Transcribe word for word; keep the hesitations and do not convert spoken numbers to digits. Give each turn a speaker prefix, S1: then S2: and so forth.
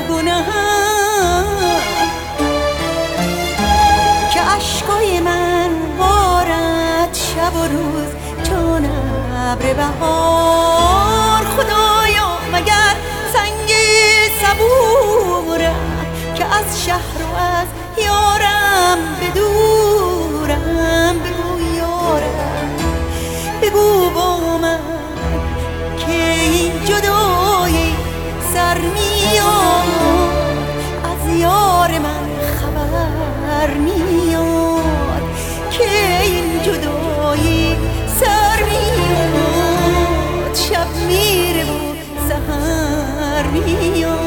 S1: گناهم که عشقای من بارد شب و روز چون ابر بهار. خدایا مگر سنگ صبورم که از شهر و از یارم بدورم. بگو یارم، بگو با من که این جدایی سر میاد، از یار من خبر میاد که این جدایی سر میاد، شب میره و سحر میاد.